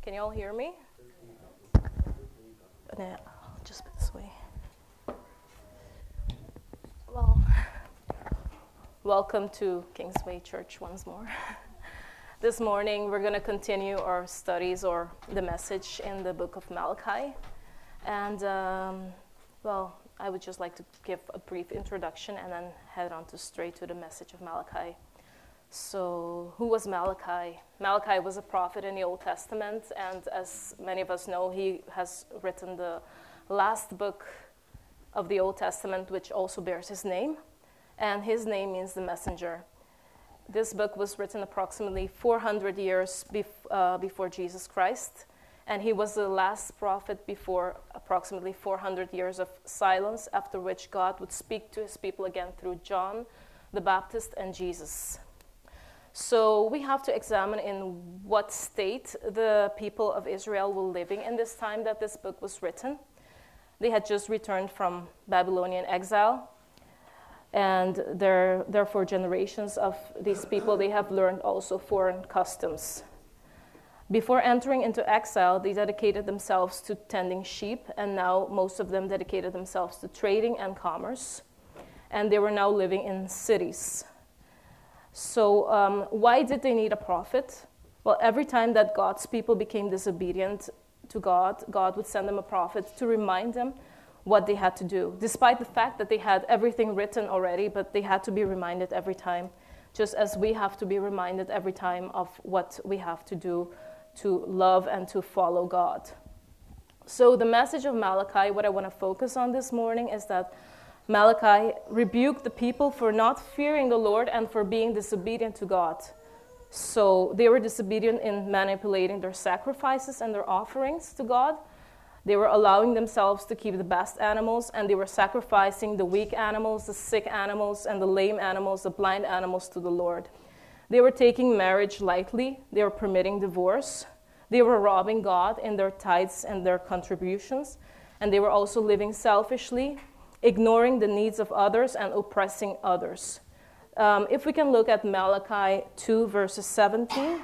Can you all hear me? No, I'll just put this way. Well, welcome to Kingsway Church once more. This morning we're going to continue our studies or the message in the book of Malachi. And, I would just like to give a brief introduction and then head on straight to the message of Malachi. So, who was Malachi? Malachi was a prophet in the Old Testament, and as many of us know, he has written the last book of the Old Testament, which also bears his name, and his name means the messenger. This book was written approximately 400 years before Jesus Christ, and he was the last prophet before approximately 400 years of silence, after which God would speak to his people again through John the Baptist and Jesus. So we have to examine in what state the people of Israel were living in this time that this book was written. They had just returned from Babylonian exile, and therefore generations of these people, they have learned also foreign customs. Before entering into exile, they dedicated themselves to tending sheep, and now most of them dedicated themselves to trading and commerce, and they were now living in cities. So why did they need a prophet? Well, every time that God's people became disobedient to God, God would send them a prophet to remind them what they had to do, despite the fact that they had everything written already, but they had to be reminded every time, just as we have to be reminded every time of what we have to do to love and to follow God. So the message of Malachi, what I want to focus on this morning is that Malachi rebuked the people for not fearing the Lord and for being disobedient to God. So they were disobedient in manipulating their sacrifices and their offerings to God. They were allowing themselves to keep the best animals, and they were sacrificing the weak animals, the sick animals, and the lame animals, the blind animals to the Lord. They were taking marriage lightly. They were permitting divorce. They were robbing God in their tithes and their contributions. And they were also living selfishly, ignoring the needs of others and oppressing others. If we can look at Malachi 2, verses 17,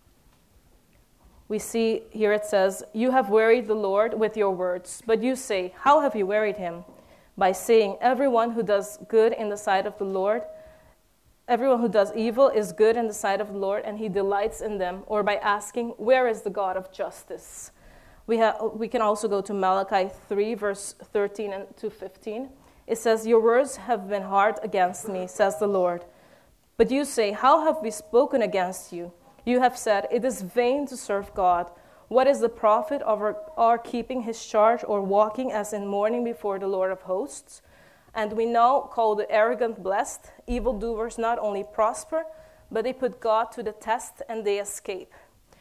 we see here it says, "You have wearied the Lord with your words, but you say, how have you wearied him? By saying, everyone who does good in the sight of the Lord, everyone who does evil is good in the sight of the Lord, and he delights in them, or by asking, where is the God of justice?" We can also go to Malachi 3, verse 13 and to 15. It says, "Your words have been hard against me, says the Lord. But you say, how have we spoken against you? You have said, it is vain to serve God. What is the profit of our keeping his charge or walking as in mourning before the Lord of hosts? And we now call the arrogant blessed. Evildoers not only prosper, but they put God to the test and they escape."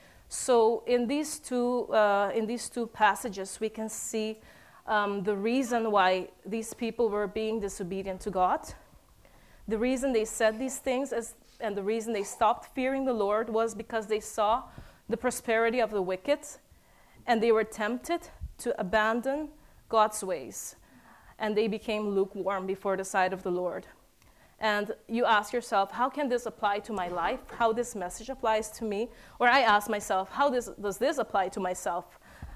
So in these two passages, we can see the reason why these people were being disobedient to God. The reason they said these things and the reason they stopped fearing the Lord was because they saw the prosperity of the wicked, and they were tempted to abandon God's ways, and they became lukewarm before the sight of the Lord. And you ask yourself, how can this apply to my life? How this message applies to me? Or I ask myself, how does this apply to myself?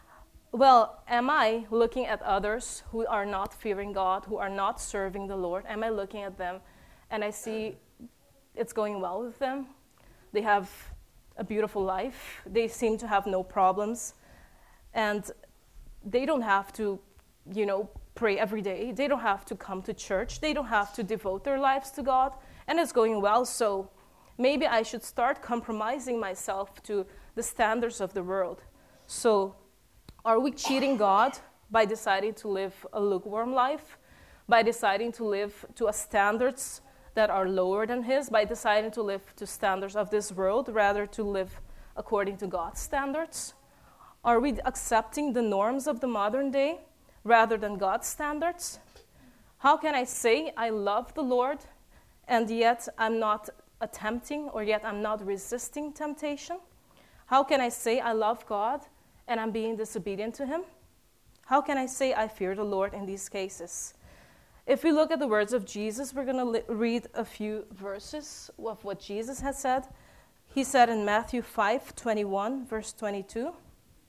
Well, am I looking at others who are not fearing God, who are not serving the Lord? Am I looking at them and I see it's going well with them? They have a beautiful life. They seem to have no problems. And they don't have to, pray every day. They don't have to come to church. They don't have to devote their lives to God. And it's going well, so maybe I should start compromising myself to the standards of the world. So are we cheating God by deciding to live a lukewarm life? By deciding to live to standards that are lower than his? By deciding to live to standards of this world rather to live according to God's standards? Are we accepting the norms of the modern day rather than God's standards? How can I say I love the Lord and yet I'm not attempting or yet I'm not resisting temptation? How can I say I love God and I'm being disobedient to him? How can I say I fear the Lord in these cases? If we look at the words of Jesus, we're going to read a few verses of what Jesus has said. He said in Matthew 5:21, verse 22,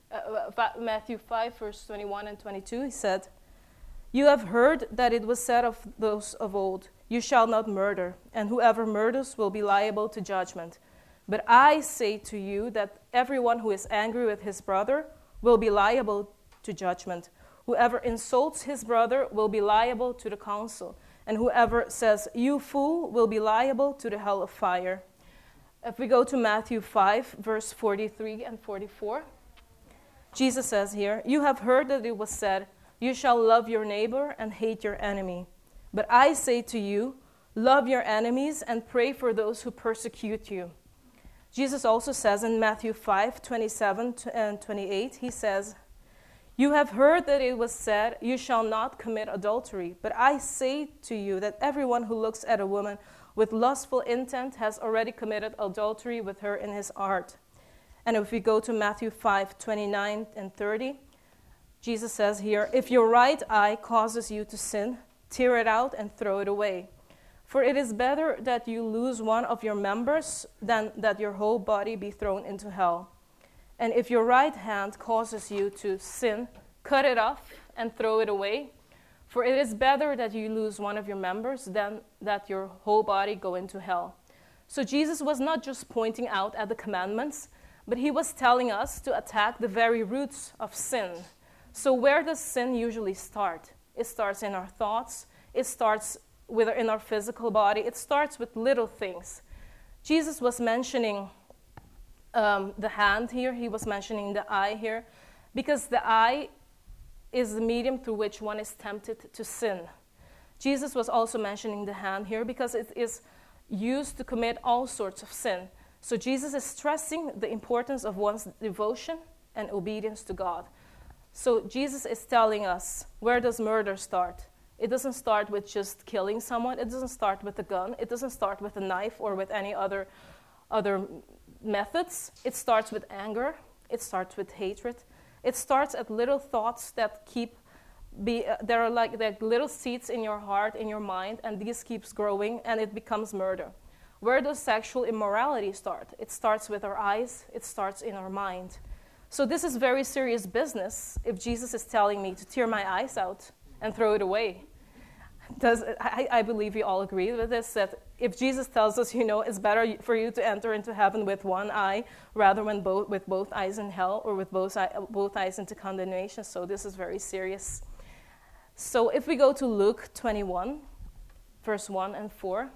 Matthew 5, verse 21 and 22, he said, "You have heard that it was said of those of old, 'You shall not murder, and whoever murders will be liable to judgment.' But I say to you that everyone who is angry with his brother will be liable to judgment. Whoever insults his brother will be liable to the council, and whoever says, 'You fool,' will be liable to the hell of fire." If we go to Matthew 5, verse 43 and 44, Jesus says here, "You have heard that it was said, 'You shall love your neighbor and hate your enemy.' But I say to you, love your enemies and pray for those who persecute you." Jesus also says in Matthew 5, 27 and 28, he says, "You have heard that it was said, 'You shall not commit adultery.' But I say to you that everyone who looks at a woman with lustful intent has already committed adultery with her in his heart." And if we go to Matthew 5, 29 and 30, Jesus says here, "If your right eye causes you to sin, tear it out and throw it away. For it is better that you lose one of your members than that your whole body be thrown into hell. And if your right hand causes you to sin, cut it off and throw it away. For it is better that you lose one of your members than that your whole body go into hell." So Jesus was not just pointing out at the commandments, but he was telling us to attack the very roots of sin. So where does sin usually start? It starts in our thoughts. It starts in our physical body. It starts with little things. Jesus was mentioning the hand here. He was mentioning the eye here, because the eye is the medium through which one is tempted to sin. Jesus was also mentioning the hand here because it is used to commit all sorts of sin. So Jesus is stressing the importance of one's devotion and obedience to God. So Jesus is telling us, where does murder start? It doesn't start with just killing someone. It doesn't start with a gun. It doesn't start with a knife or with any other methods. It starts with anger. It starts with hatred. It starts at little thoughts that there are like little seeds in your heart, in your mind, and these keeps growing, and it becomes murder. Where does sexual immorality start? It starts with our eyes. It starts in our mind. So this is very serious business if Jesus is telling me to tear my eyes out and throw it away. I believe we all agree with this, that if Jesus tells us, it's better for you to enter into heaven with one eye rather than with both eyes in hell, or with both eyes into condemnation. So this is very serious. So if we go to Luke 21, verse 1 and 4,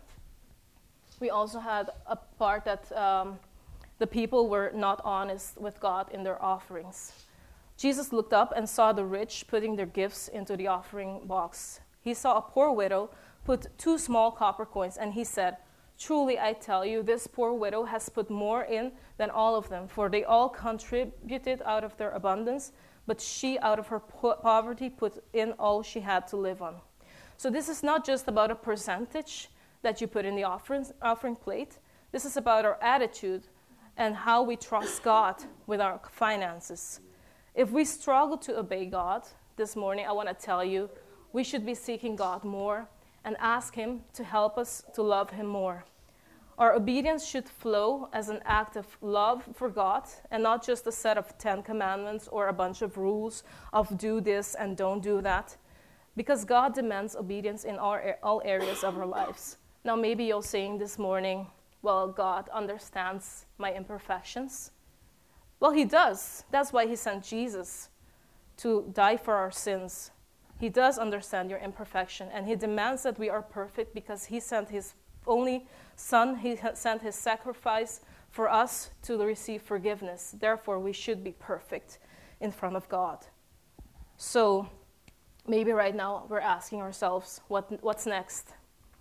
we also had a part that the people were not honest with God in their offerings. Jesus looked up and saw the rich putting their gifts into the offering box. He saw a poor widow put 2 small copper coins, and he said, "Truly I tell you, this poor widow has put more in than all of them, for they all contributed out of their abundance, but she out of her poverty put in all she had to live on." So this is not just about a percentage that you put in the offering plate. This is about our attitude and how we trust God with our finances. If we struggle to obey God this morning, I want to tell you, we should be seeking God more and ask Him to help us to love Him more. Our obedience should flow as an act of love for God and not just a set of 10 commandments or a bunch of rules of do this and don't do that, because God demands obedience in all areas of our lives. Now maybe you're saying this morning, well, God understands my imperfections. Well, He does. That's why He sent Jesus to die for our sins. He does understand your imperfection, and He demands that we are perfect because He sent His only Son. He sent His sacrifice for us to receive forgiveness. Therefore, we should be perfect in front of God. So maybe right now we're asking ourselves, what's next?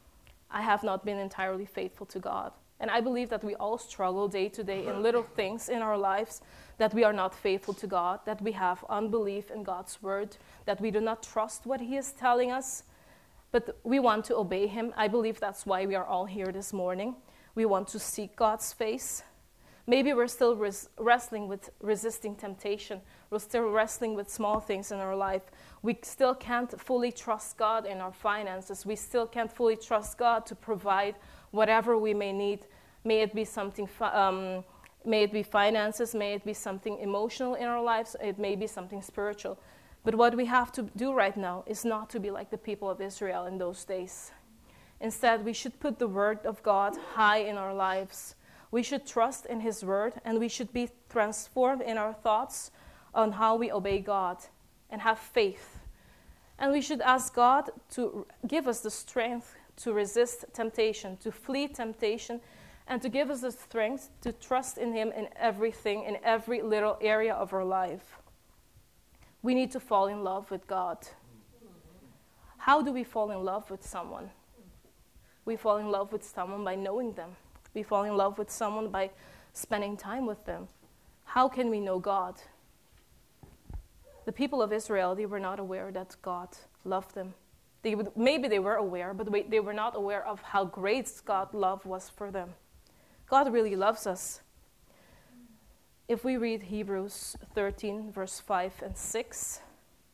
I have not been entirely faithful to God. And I believe that we all struggle day to day in little things in our lives, that we are not faithful to God, that we have unbelief in God's word, that we do not trust what He is telling us, but we want to obey Him. I believe that's why we are all here this morning. We want to seek God's face. Maybe we're still wrestling with resisting temptation. We're still wrestling with small things in our life. We still can't fully trust God in our finances. We still can't fully trust God to provide whatever we may need. May it be something May it be finances, may it be something emotional in our lives, it may be something spiritual. But what we have to do right now is not to be like the people of Israel in those days. Instead, we should put the word of God high in our lives. We should trust in his word, and we should be transformed in our thoughts on how we obey God and have faith. And we should ask God to give us the strength to resist temptation, to flee temptation, and to give us the strength to trust in him in everything, in every little area of our life. We need to fall in love with God. How do we fall in love with someone? We fall in love with someone by knowing them. We fall in love with someone by spending time with them. How can we know God? The people of Israel, they were not aware that God loved them. Maybe they were aware, but they were not aware of how great God's love was for them. God really loves us. If we read Hebrews 13, verse 5 and 6,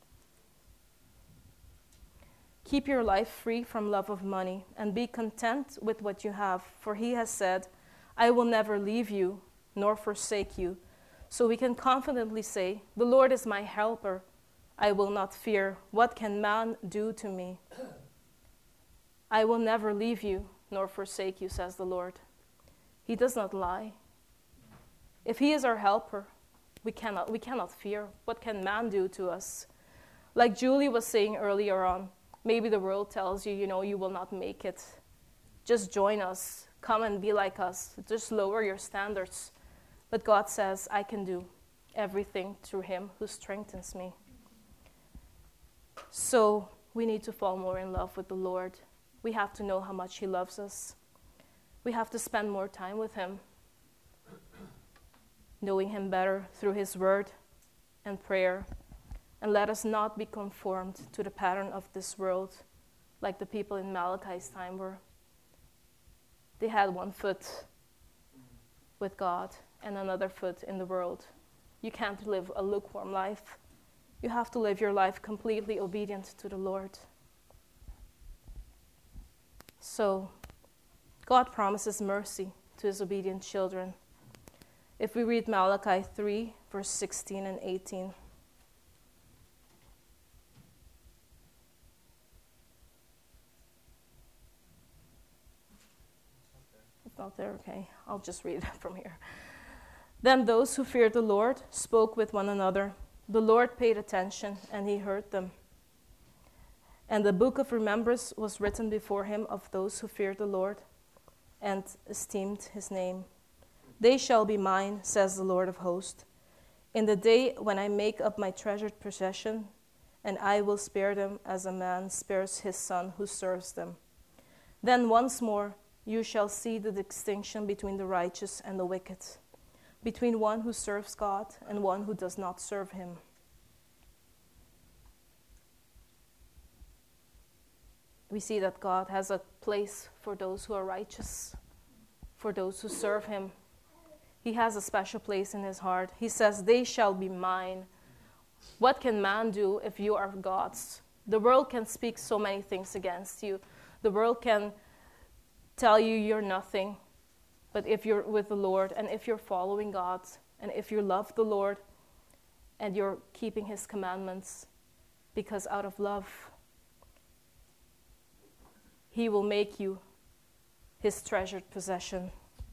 keep your life free from love of money and be content with what you have, for he has said, I will never leave you nor forsake you. So we can confidently say, the Lord is my helper. I will not fear. What can man do to me? I will never leave you nor forsake you, says the Lord. He does not lie. If he is our helper, we cannot fear. What can man do to us? Like Julie was saying earlier on, maybe the world tells you, you will not make it. Just join us. Come and be like us. Just lower your standards. But God says, I can do everything through him who strengthens me. So we need to fall more in love with the Lord. We have to know how much he loves us. We have to spend more time with him, knowing him better through his word and prayer. And let us not be conformed to the pattern of this world, like the people in Malachi's time were. They had one foot with God and another foot in the world. You can't live a lukewarm life. You have to live your life completely obedient to the Lord. So, God promises mercy to his obedient children. If we read Malachi 3, verse 16 and 18. It's not there, okay. I'll just read it from here. Then those who feared the Lord spoke with one another. The Lord paid attention, and he heard them. And the book of remembrance was written before him of those who feared the Lord and esteemed his name. They shall be mine, says the Lord of hosts, in the day when I make up my treasured possession, and I will spare them as a man spares his son who serves them. Then once more you shall see the distinction between the righteous and the wicked, between one who serves God and one who does not serve him. We see that God has a place for those who are righteous, for those who serve him. He has a special place in his heart. He says, they shall be mine. What can man do if you are God's? The world can speak so many things against you. The world can tell you you're nothing. But if you're with the Lord, and if you're following God, and if you love the Lord, and you're keeping his commandments, because out of love, he will make you his treasured possession.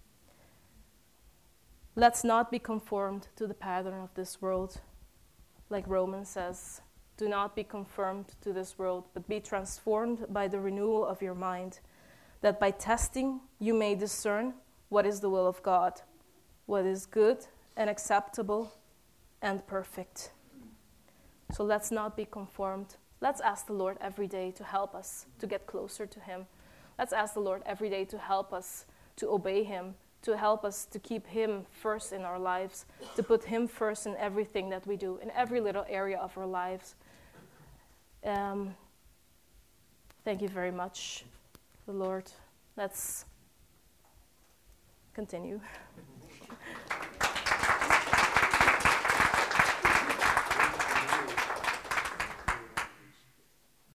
Let's not be conformed to the pattern of this world. Like Romans says, do not be conformed to this world, but be transformed by the renewal of your mind, that by testing you may discern what is the will of God, what is good and acceptable and perfect. So let's not be conformed. Let's ask the Lord every day to help us to get closer to him. Let's ask the Lord every day to help us to obey him, to help us to keep him first in our lives, to put him first in everything that we do, in every little area of our lives. Thank you very much, the Lord. Let's continue.